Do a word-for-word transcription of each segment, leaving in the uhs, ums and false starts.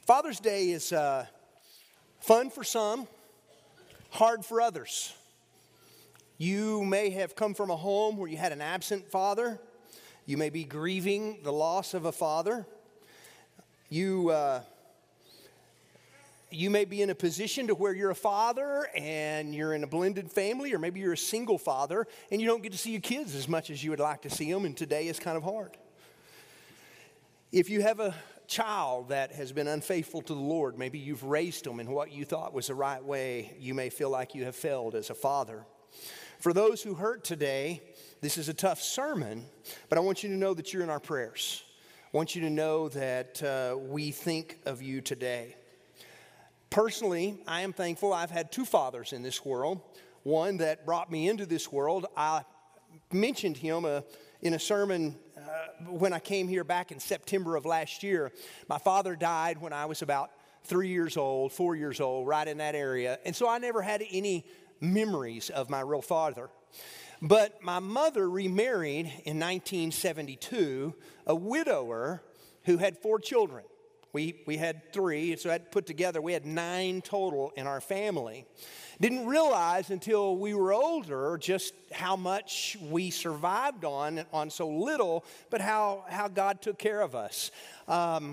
Father's Day is uh, fun for some, hard for others. You may have come from a home where you had an absent father. You may be grieving the loss of a father. You, uh, you may be in a position to where you're a father and you're in a blended family, or maybe you're a single father and you don't get to see your kids as much as you would like to see them, and today is kind of hard. If you have a child that has been unfaithful to the Lord, maybe you've raised them in what you thought was the right way, you may feel like you have failed as a father. For those who hurt today, this is a tough sermon, but I want you to know that you're in our prayers. I want you to know that uh, we think of you today. Personally, I am thankful I've had two fathers in this world. One that brought me into this world. I mentioned him uh, in a sermon uh, when I came here back in September of last year. My father died when I was about three years old, four years old, right in that area. And so I never had any memories of my real father. But my mother remarried in nineteen seventy-two, a widower who had four children. We we had three, so that put together, we had nine total in our family. Didn't realize until we were older just how much we survived on, on so little, but how, how God took care of us. Um,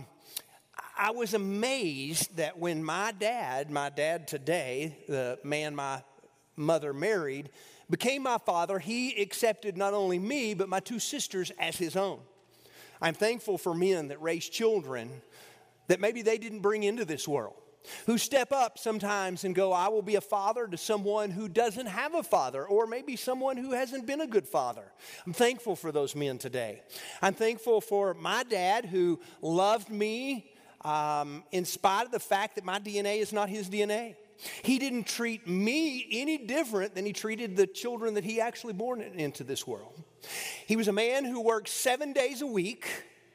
I was amazed that when my dad, my dad today, the man my mother married, became my father, he accepted not only me, but my two sisters as his own. I'm thankful for men that raise children that maybe they didn't bring into this world, who step up sometimes and go, I will be a father to someone who doesn't have a father, or maybe someone who hasn't been a good father. I'm thankful for those men today. I'm thankful for my dad who loved me um, in spite of the fact that my D N A is not his D N A. He didn't treat me any different than he treated the children that he actually born into this world. He was a man who worked seven days a week.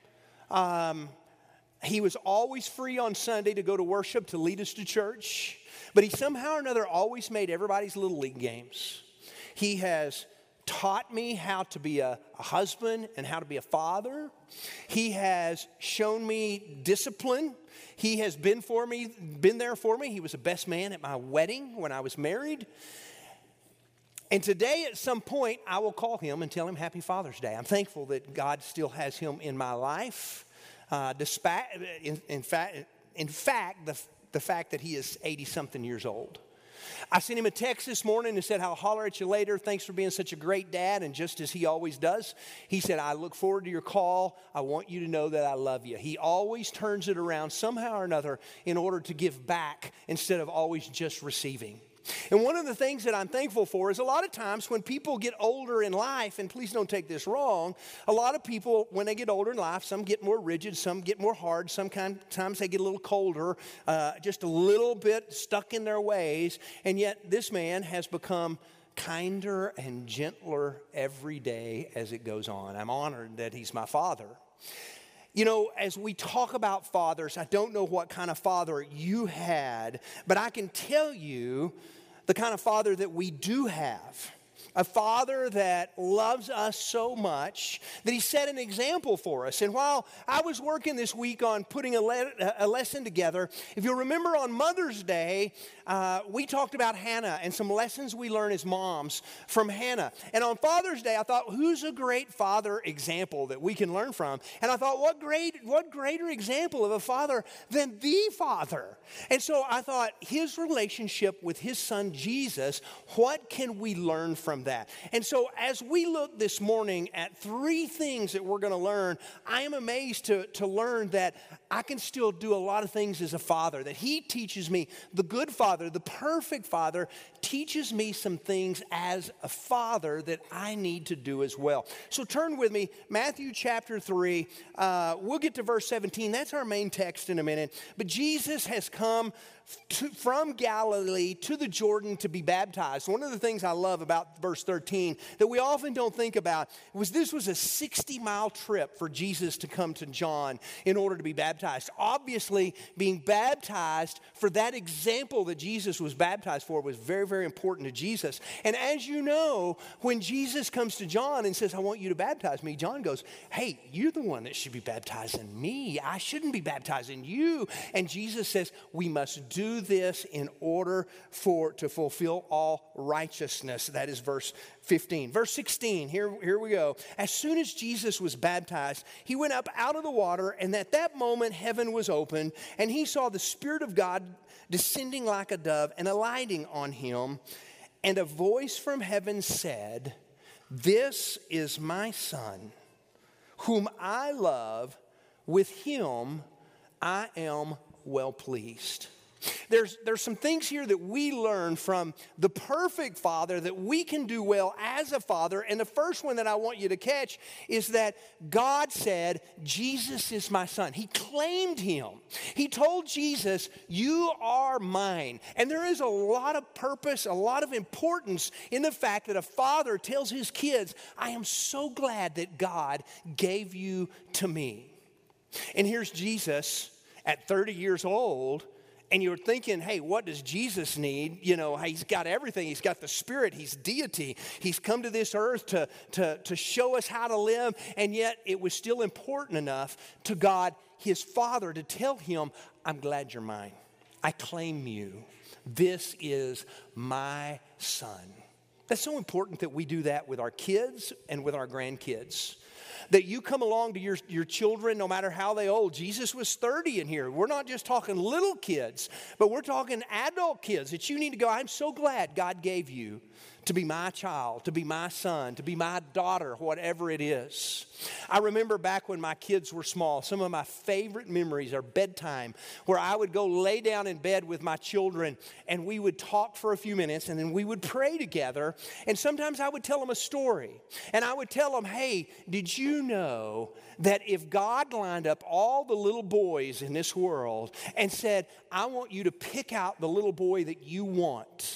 Um, he was always free on Sunday to go to worship, to lead us to church. But he somehow or another always made everybody's little league games. He has taught me how to be a, a husband and how to be a father. He has shown me discipline. He has been for me, been there for me. He was the best man at my wedding when I was married. And today at some point, I will call him and tell him Happy Father's Day. I'm thankful that God still has him in my life. Uh, despite, in, in fact, in fact, the, the fact that he is eighty-something years old. I sent him a text this morning and said, I'll holler at you later. Thanks for being such a great dad. And just as he always does, he said, I look forward to your call. I want you to know that I love you. He always turns it around somehow or another in order to give back instead of always just receiving. And one of the things that I'm thankful for is a lot of times when people get older in life, and please don't take this wrong, a lot of people, when they get older in life, some get more rigid, some get more hard, sometimes they get a little colder, uh, just a little bit stuck in their ways, and yet this man has become kinder and gentler every day as it goes on. I'm honored that he's my father. You know, as we talk about fathers, I don't know what kind of father you had, but I can tell you the kind of father that we do have. A father that loves us so much that he set an example for us. And while I was working this week on putting a, le- a lesson together, if you'll remember on Mother's Day, uh, we talked about Hannah and some lessons we learn as moms from Hannah. And on Father's Day, I thought, who's a great father example that we can learn from? And I thought, what great, what greater example of a father than the Father? And so I thought, his relationship with his son Jesus, what can we learn from that? And so as we look this morning at three things that we're going to learn, I am amazed to, to learn that I can still do a lot of things as a father, that he teaches me, the good father, the perfect father, teaches me some things as a father that I need to do as well. So turn with me, Matthew chapter three, uh, we'll get to verse seventeen. That's our main text in a minute. But Jesus has come to, from Galilee to the Jordan to be baptized. One of the things I love about verse verse thirteen that we often don't think about was this was a sixty mile trip for Jesus to come to John in order to be baptized. Obviously, being baptized for that example that Jesus was baptized for was very, very important to Jesus. And as you know, when Jesus comes to John and says, I want you to baptize me, John goes, hey, you're the one that should be baptizing me. I shouldn't be baptizing you. And Jesus says, we must do this in order for to fulfill all righteousness. That is verse fifteen. Verse sixteen, here, here we go. As soon as Jesus was baptized, he went up out of the water, and at that moment heaven was opened, and he saw the Spirit of God descending like a dove and alighting on him. And a voice from heaven said, this is my Son, whom I love. With him I am well pleased. There's, there's some things here that we learn from the perfect Father that we can do well as a father. And the first one that I want you to catch is that God said, Jesus is my Son. He claimed him. He told Jesus, you are mine. And there is a lot of purpose, a lot of importance in the fact that a father tells his kids, I am so glad that God gave you to me. And here's Jesus at thirty years old. And you're thinking, hey, what does Jesus need? You know, he's got everything. He's got the Spirit. He's deity. He's come to this earth to, to, to show us how to live. And yet it was still important enough to God, his Father, to tell him, I'm glad you're mine. I claim you. This is my Son. That's so important that we do that with our kids and with our grandkids. That you come along to your, your children, no matter how they old. Jesus was thirty in here. We're not just talking little kids, but we're talking adult kids that you need to go, I'm so glad God gave you to be my child, to be my son, to be my daughter, whatever it is. I remember back when my kids were small, some of my favorite memories are bedtime, where I would go lay down in bed with my children and we would talk for a few minutes and then we would pray together. And sometimes I would tell them a story. And I would tell them, hey, did you know that if God lined up all the little boys in this world and said, I want you to pick out the little boy that you want,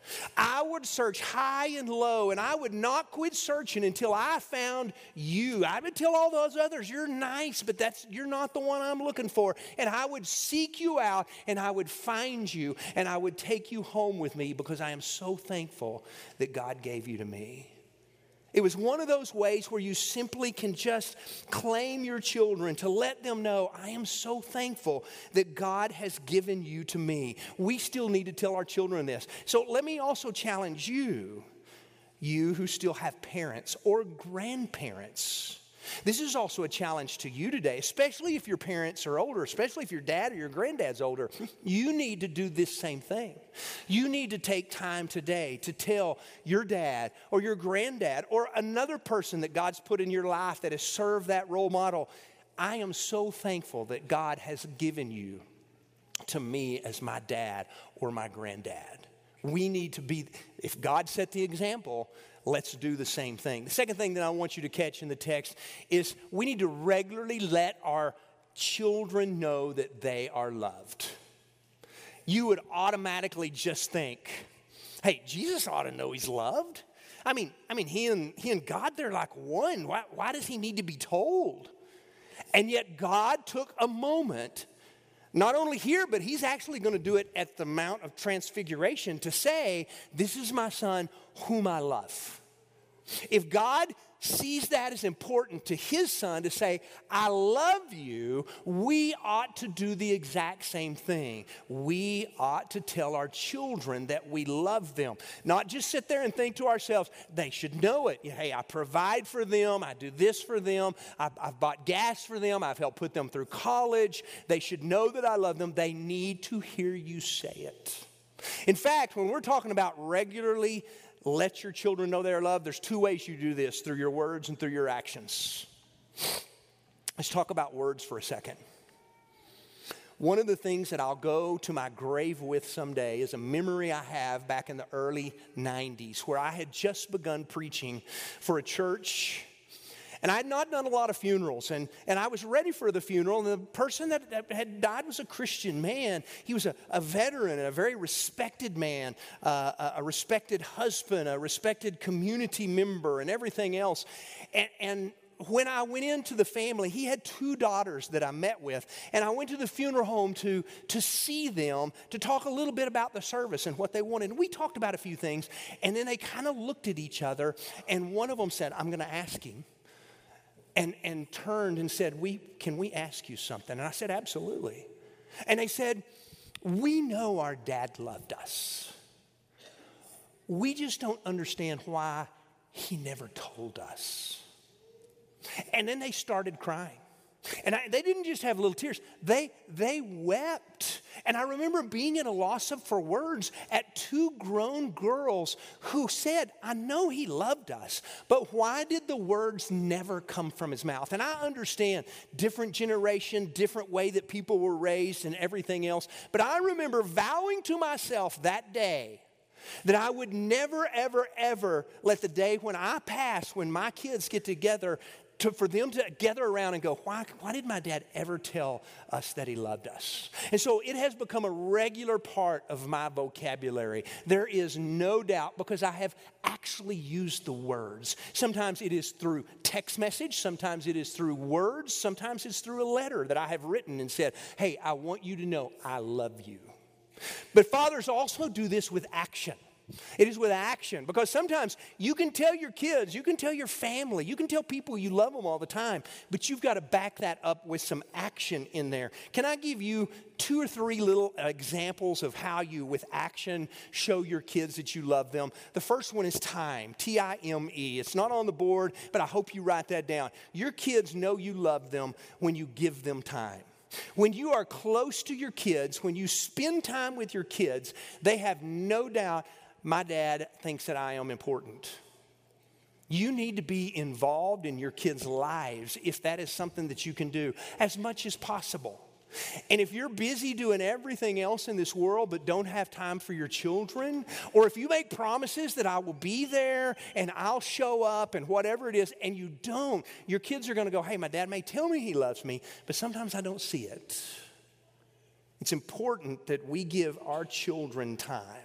I would search high and low, and I would not quit searching until I found you. I would tell all those others, you're nice, but that's you're not the one I'm looking for. And I would seek you out, and I would find you, and I would take you home with me because I am so thankful that God gave you to me. It was one of those ways where you simply can just claim your children to let them know, I am so thankful that God has given you to me. We still need to tell our children this. So let me also challenge you, you who still have parents or grandparents. This is also a challenge to you today, especially if your parents are older, especially if your dad or your granddad's older. You need to do this same thing. You need to take time today to tell your dad or your granddad or another person that God's put in your life that has served that role model, I am so thankful that God has given you to me as my dad or my granddad. We need to be, if God set the example, let's do the same thing. The second thing that I want you to catch in the text is we need to regularly let our children know that they are loved. You would automatically just think, hey, Jesus ought to know he's loved. I mean, I mean, he and he and God, they're like one. Why, why does he need to be told? And yet God took a moment, not only here, but he's actually going to do it at the Mount of Transfiguration to say, this is my Son whom I love. If God sees that as important to his Son to say, I love you, we ought to do the exact same thing. We ought to tell our children that we love them. Not just sit there and think to ourselves, they should know it. Hey, I provide for them. I do this for them. I've, I've bought gas for them. I've helped put them through college. They should know that I love them. They need to hear you say it. In fact, when we're talking about regularly let your children know they're loved, there's two ways you do this, through your words and through your actions. Let's talk about words for a second. One of the things that I'll go to my grave with someday is a memory I have back in the early nineties where I had just begun preaching for a church. And I had not done a lot of funerals, and, and I was ready for the funeral, and the person that, that had died was a Christian man. He was a, a veteran, a very respected man, uh, a, a respected husband, a respected community member, and everything else. And, and when I went into the family, he had two daughters that I met with, and I went to the funeral home to, to see them, to talk a little bit about the service and what they wanted. And we talked about a few things, and then they kind of looked at each other, and one of them said, I'm going to ask him. And, and turned and said, we, can we ask you something? And I said, absolutely. And they said, we know our dad loved us. We just don't understand why he never told us. And then they started crying. And I, they didn't just have little tears. They, they wept. And I remember being at a loss of for words at two grown girls who said, I know he loved us, but why did the words never come from his mouth? And I understand different generation, different way that people were raised and everything else. But I remember vowing to myself that day that I would never, ever, ever let the day when I pass, when my kids get together, To, for them to gather around and go, why, why did my dad ever tell us that he loved us? And so it has become a regular part of my vocabulary. There is no doubt, because I have actually used the words. Sometimes it is through text message. Sometimes it is through words. Sometimes it's through a letter that I have written and said, hey, I want you to know I love you. But fathers also do this with action. It is with action, because sometimes you can tell your kids, you can tell your family, you can tell people you love them all the time, but you've got to back that up with some action in there. Can I give you two or three little examples of how you, with action, show your kids that you love them? The first one is time, T I M E. It's not on the board, but I hope you write that down. Your kids know you love them when you give them time. When you are close to your kids, when you spend time with your kids, they have no doubt, my dad thinks that I am important. You need to be involved in your kids' lives if that is something that you can do as much as possible. And if you're busy doing everything else in this world but don't have time for your children, or if you make promises that I will be there and I'll show up and whatever it is, and you don't, your kids are going to go, hey, my dad may tell me he loves me, but sometimes I don't see it. It's important that we give our children time.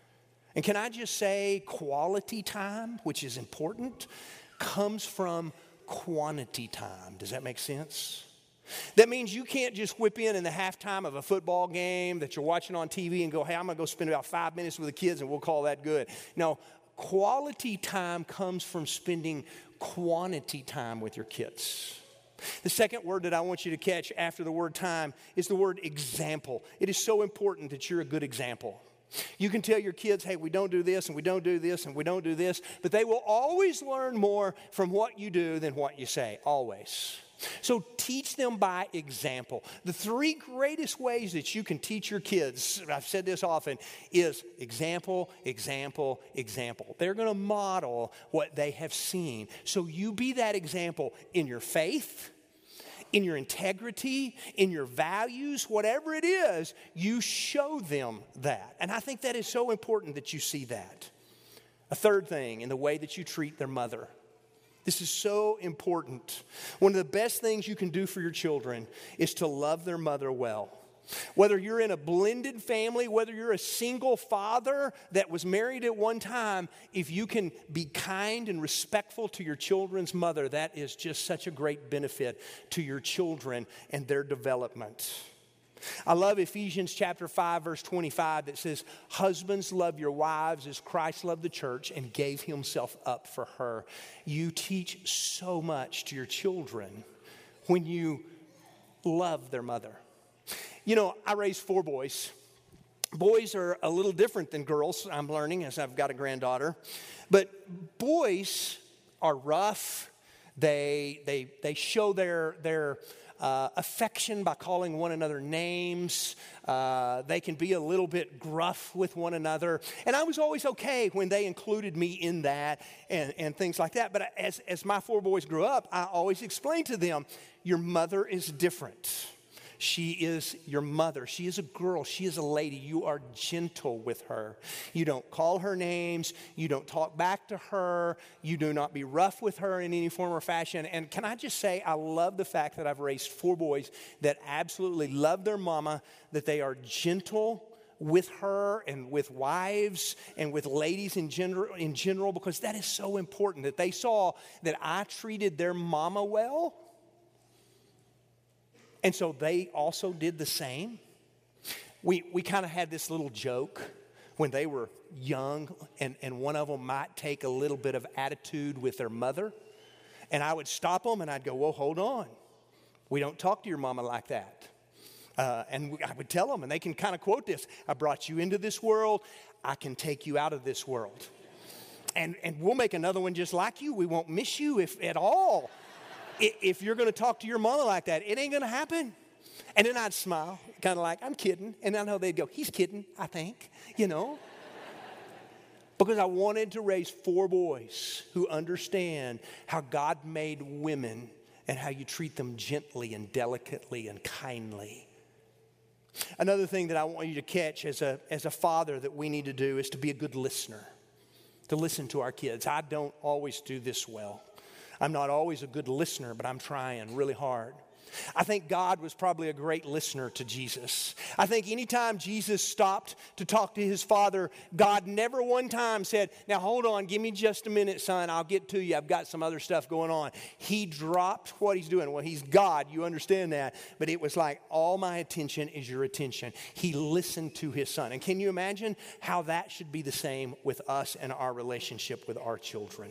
And can I just say, quality time, which is important, comes from quantity time. Does that make sense? That means you can't just whip in in the halftime of a football game that you're watching on T V and go, hey, I'm going to go spend about five minutes with the kids and we'll call that good. No, quality time comes from spending quantity time with your kids. The second word that I want you to catch after the word time is the word example. It is so important that you're a good example. You can tell your kids, hey, we don't do this and we don't do this and we don't do this, but they will always learn more from what you do than what you say, always. So teach them by example. The three greatest ways that you can teach your kids, I've said this often, is example, example, example. They're going to model what they have seen. So you be that example in your faith, in your integrity, in your values, whatever it is, you show them that. And I think that is so important that you see that. A third thing, in the way that you treat their mother. This is so important. One of the best things you can do for your children is to love their mother well. Whether you're in a blended family, whether you're a single father that was married at one time, if you can be kind and respectful to your children's mother, that is just such a great benefit to your children and their development. I love Ephesians chapter five, verse twenty-five that says, husbands, love your wives as Christ loved the church and gave himself up for her. You teach so much to your children when you love their mother. You know, I raised four boys. Boys are a little different than girls, I'm learning as I've got a granddaughter. But boys are rough. They they they show their their uh, affection by calling one another names. Uh, they can be a little bit gruff with one another. And I was always okay when they included me in that and, and things like that. But as, as my four boys grew up, I always explained to them, your mother is different. She is your mother. She is a girl. She is a lady. You are gentle with her. You don't call her names. You don't talk back to her. You do not be rough with her in any form or fashion. And can I just say, I love the fact that I've raised four boys that absolutely love their mama, that they are gentle with her and with wives and with ladies in general, in general, because that is so important, that they saw that I treated their mama well. And so they also did the same. We we kind of had this little joke when they were young, and, and one of them might take a little bit of attitude with their mother. And I would stop them and I'd go, well, hold on. We don't talk to your mama like that. Uh, and I would tell them, and they can kind of quote this. I brought you into this world. I can take you out of this world. And, and we'll make another one just like you. We won't miss you if at all. If you're going to talk to your mama like that, it ain't going to happen. And then I'd smile, kind of like, I'm kidding. And I know they'd go, he's kidding, I think, you know. Because I wanted to raise four boys who understand how God made women and how you treat them gently and delicately and kindly. Another thing that I want you to catch as a, as a father that we need to do is to be a good listener, to listen to our kids. I don't always do this well. I'm not always a good listener, but I'm trying really hard. I think God was probably a great listener to Jesus. I think anytime Jesus stopped to talk to his Father, God never one time said, now hold on, give me just a minute, son, I'll get to you. I've got some other stuff going on. He dropped what he's doing. Well, he's God, you understand that. But it was like, all my attention is your attention. He listened to his son. And can you imagine how that should be the same with us and our relationship with our children?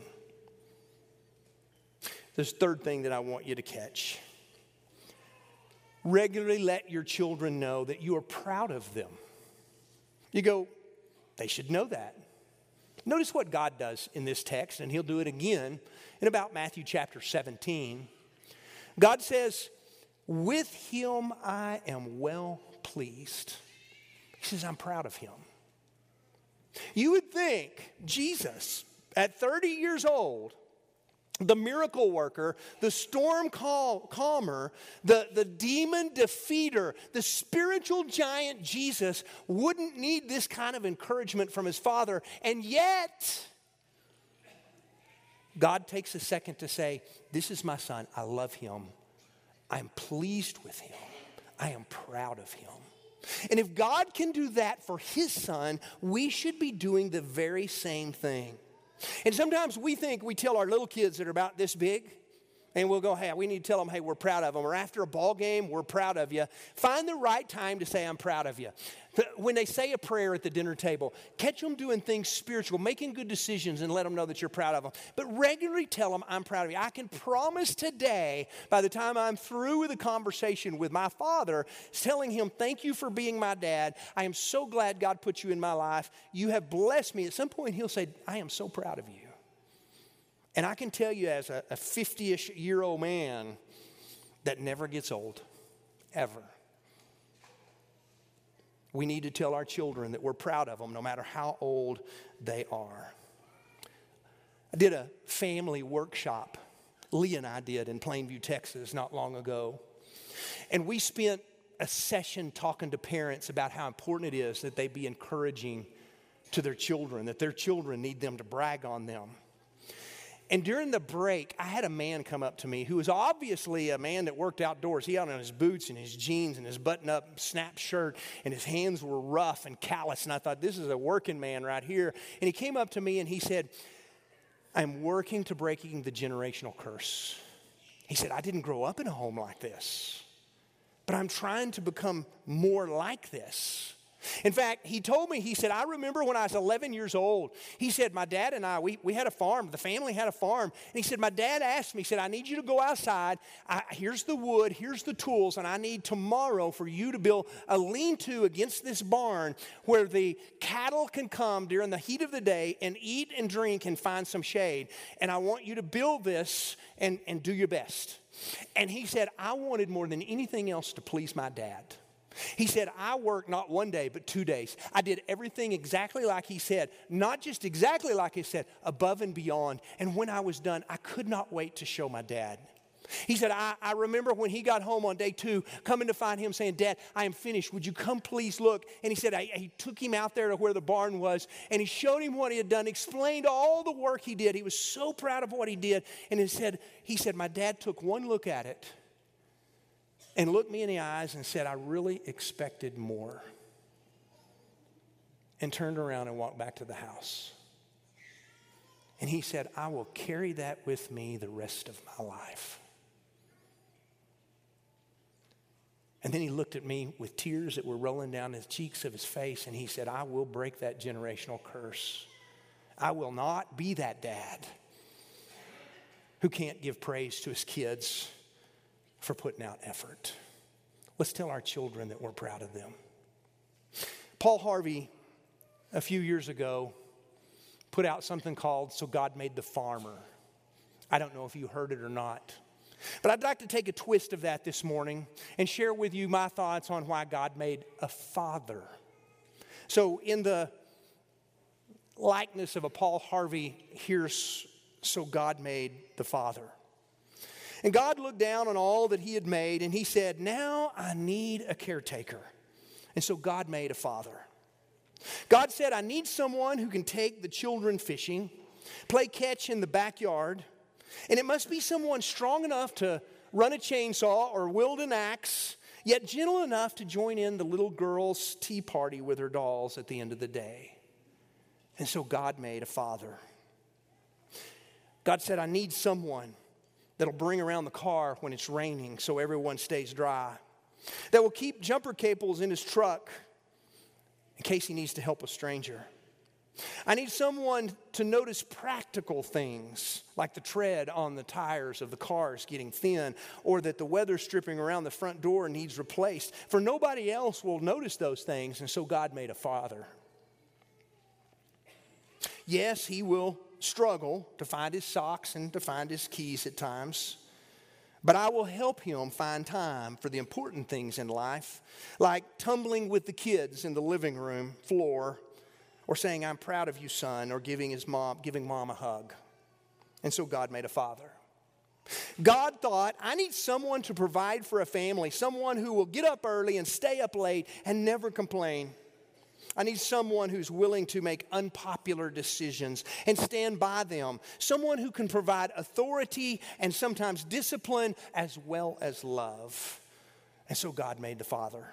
This third thing that I want you to catch. Regularly let your children know that you are proud of them. You go, they should know that. Notice what God does in this text, and he'll do it again in about Matthew chapter seventeen. God says, with him I am well pleased. He says, I'm proud of him. You would think Jesus, at thirty years old, the miracle worker, the storm cal- calmer, the, the demon defeater, the spiritual giant Jesus wouldn't need this kind of encouragement from his Father. And yet, God takes a second to say, this is my son. I love him. I am pleased with him. I am proud of him. And if God can do that for his son, we should be doing the very same thing. And sometimes we think we tell our little kids that are about this big, and we'll go, hey, we need to tell them, hey, we're proud of them. Or after a ball game, we're proud of you. Find the right time to say, I'm proud of you. When they say a prayer at the dinner table, catch them doing things spiritual, making good decisions, and let them know that you're proud of them. But regularly tell them, I'm proud of you. I can promise today, by the time I'm through with a conversation with my father, telling him, thank you for being my dad. I am so glad God put you in my life. You have blessed me. At some point, he'll say, I am so proud of you. And I can tell you as a, a fifty-ish year old man, that never gets old, ever. We need to tell our children that we're proud of them no matter how old they are. I did a family workshop, Lee and I did in Plainview, Texas, not long ago. And we spent a session talking to parents about how important it is that they be encouraging to their children, that their children need them to brag on them. And during the break, I had a man come up to me who was obviously a man that worked outdoors. He had on his boots and his jeans and his button-up snap shirt, and his hands were rough and callous. And I thought, this is a working man right here. And he came up to me and he said, I'm working to breaking the generational curse. He said, I didn't grow up in a home like this, but I'm trying to become more like this. In fact, he told me, he said, I remember when I was eleven years old, he said, my dad and I, we, we had a farm. The family had a farm. And he said, my dad asked me, he said, I need you to go outside. I, here's the wood, here's the tools, and I need tomorrow for you to build a lean-to against this barn where the cattle can come during the heat of the day and eat and drink and find some shade. And I want you to build this and, and do your best. And he said, I wanted more than anything else to please my dad. He said, I worked not one day, but two days. I did everything exactly like he said, not just exactly like he said, above and beyond. And when I was done, I could not wait to show my dad. He said, I, I remember when he got home on day two, coming to find him saying, Dad, I am finished. Would you come please look? And he said, I, he took him out there to where the barn was, and he showed him what he had done, explained all the work he did. He was so proud of what he did. And he said, he said, my dad took one look at it and looked me in the eyes and said, I really expected more. And turned around and walked back to the house. And he said, I will carry that with me the rest of my life. And then he looked at me with tears that were rolling down the cheeks of his face, and he said, I will break that generational curse. I will not be that dad who can't give praise to his kids for putting out effort. Let's tell our children that we're proud of them. Paul Harvey, a few years ago, put out something called So God Made the Farmer. I don't know if you heard it or not. But I'd like to take a twist of that this morning and share with you my thoughts on why God made a father. So in the likeness of a Paul Harvey, here's So God Made the Father. And God looked down on all that he had made, and he said, now I need a caretaker. And so God made a father. God said, I need someone who can take the children fishing, play catch in the backyard, and it must be someone strong enough to run a chainsaw or wield an axe, yet gentle enough to join in the little girl's tea party with her dolls at the end of the day. And so God made a father. God said, I need someone that'll bring around the car when it's raining so everyone stays dry, that will keep jumper cables in his truck in case he needs to help a stranger. I need someone to notice practical things like the tread on the tires of the cars getting thin, or that the weather stripping around the front door needs replaced. For nobody else will notice those things, and so God made a father. Yes, he will struggle to find his socks and to find his keys at times, but I will help him find time for the important things in life, like tumbling with the kids in the living room floor, or saying, I'm proud of you, son, or giving his mom, giving mom a hug. And so God made a father. God thought, I need someone to provide for a family, someone who will get up early and stay up late and never complain. I need someone who's willing to make unpopular decisions and stand by them. Someone who can provide authority and sometimes discipline as well as love. And so God made the father.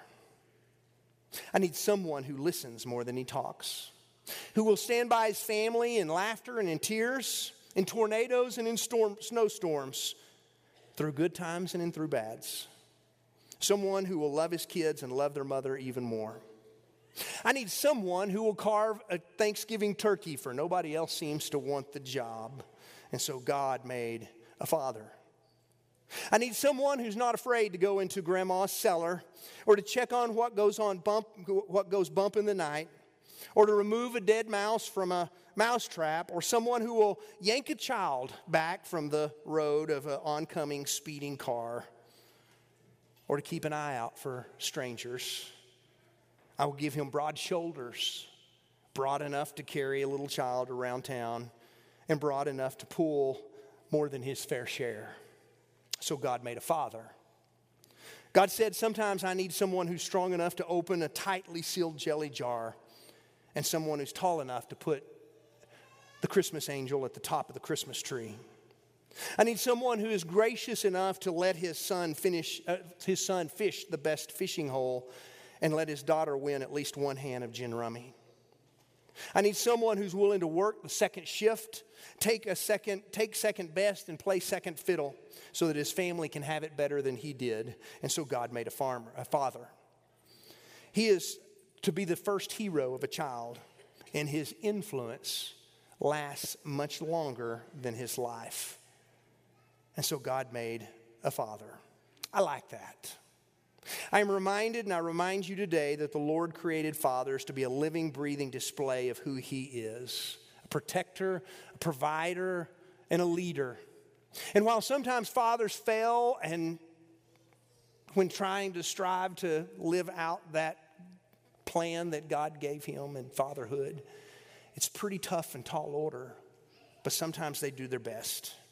I need someone who listens more than he talks, who will stand by his family in laughter and in tears, in tornadoes and in storm, snowstorms, through good times and in through bads. Someone who will love his kids and love their mother even more. I need someone who will carve a Thanksgiving turkey, for nobody else seems to want the job. And so God made a father. I need someone who's not afraid to go into grandma's cellar, or to check on what goes on bump, what goes bump in the night, or to remove a dead mouse from a mouse trap, or someone who will yank a child back from the road of an oncoming speeding car, or to keep an eye out for strangers. I will give him broad shoulders, broad enough to carry a little child around town, and broad enough to pull more than his fair share. So God made a father. God said, sometimes I need someone who's strong enough to open a tightly sealed jelly jar, and someone who's tall enough to put the Christmas angel at the top of the Christmas tree. I need someone who is gracious enough to let his son finish uh, his son fish the best fishing hole, and let his daughter win at least one hand of gin rummy. I need someone who's willing to work the second shift, take a second, take second best, and play second fiddle, so that his family can have it better than he did. And so God made a farmer, a father. He is to be the first hero of a child, and his influence lasts much longer than his life. And so God made a father. I like that. I am reminded, and I remind you today, that the Lord created fathers to be a living, breathing display of who he is. A protector, a provider, and a leader. And while sometimes fathers fail and when trying to strive to live out that plan that God gave him in fatherhood, it's pretty tough and tall order, but sometimes they do their best.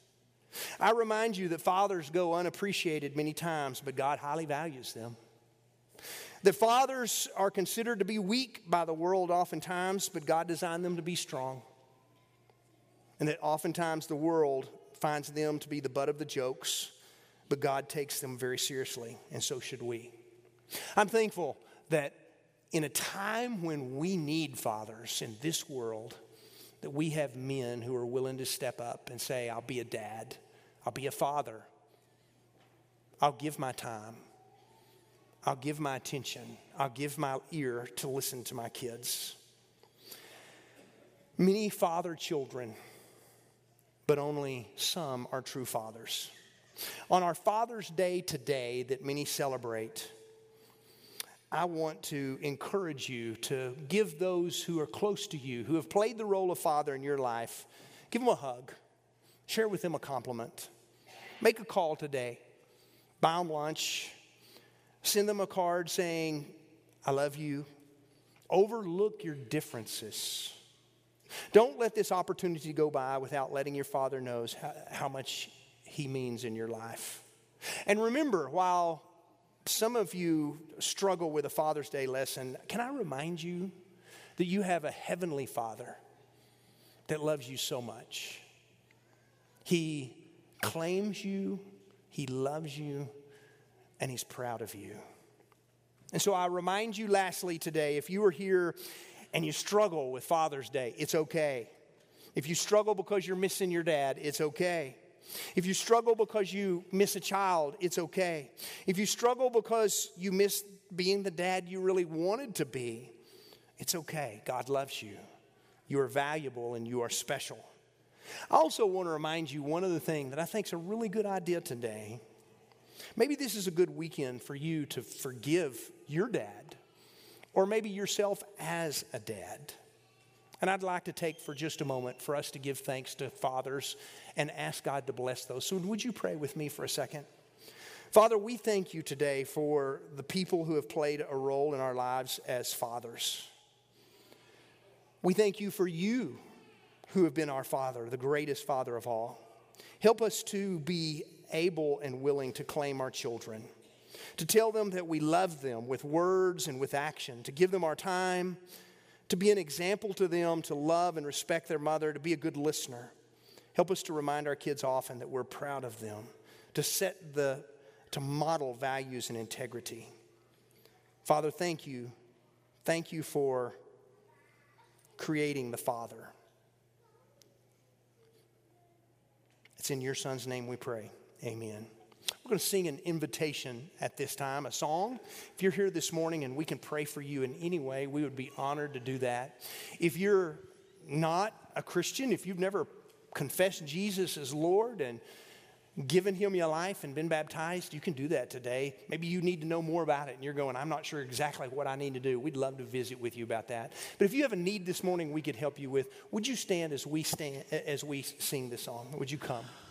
I remind you that fathers go unappreciated many times, but God highly values them. That fathers are considered to be weak by the world oftentimes, but God designed them to be strong. And that oftentimes the world finds them to be the butt of the jokes, but God takes them very seriously, and so should we. I'm thankful that in a time when we need fathers in this world, that we have men who are willing to step up and say, I'll be a dad, I'll be a father, I'll give my time, I'll give my attention, I'll give my ear to listen to my kids. Many father children, but only some are true fathers. On our Father's Day today that many celebrate, I want to encourage you to give those who are close to you, who have played the role of father in your life, give them a hug. Share with them a compliment. Make a call today. Buy them lunch. Send them a card saying, I love you. Overlook your differences. Don't let this opportunity go by without letting your father know how, how much he means in your life. And remember, while some of you struggle with a Father's Day lesson, can I remind you that you have a heavenly Father that loves you so much. He claims you, he loves you, and he's proud of you. And so I remind you lastly today, if you are here and you struggle with Father's Day, it's okay. If you struggle because you're missing your dad, it's okay. If you struggle because you miss a child, it's okay. If you struggle because you miss being the dad you really wanted to be, it's okay. God loves you. You are valuable and you are special. I also want to remind you one other thing that I think is a really good idea today. Maybe this is a good weekend for you to forgive your dad, or maybe yourself as a dad. And I'd like to take for just a moment for us to give thanks to fathers and ask God to bless those. So would you pray with me for a second? Father, we thank you today for the people who have played a role in our lives as fathers. We thank you for you who have been our Father, the greatest Father of all. Help us to be able and willing to claim our children, to tell them that we love them with words and with action, to give them our time, to be an example to them, to love and respect their mother, to be a good listener. Help us to remind our kids often that we're proud of them, to set the, to model values and integrity. Father, thank you. Thank you for creating the Father. It's in your Son's name we pray. Amen. We're going to sing an invitation at this time, a song. If you're here this morning and we can pray for you in any way, we would be honored to do that. If you're not a Christian, if you've never confessed Jesus as Lord and given him your life and been baptized, you can do that today. Maybe you need to know more about it and you're going, I'm not sure exactly what I need to do. We'd love to visit with you about that. But if you have a need this morning we could help you with, would you stand as we stand as we sing this song? Would you come?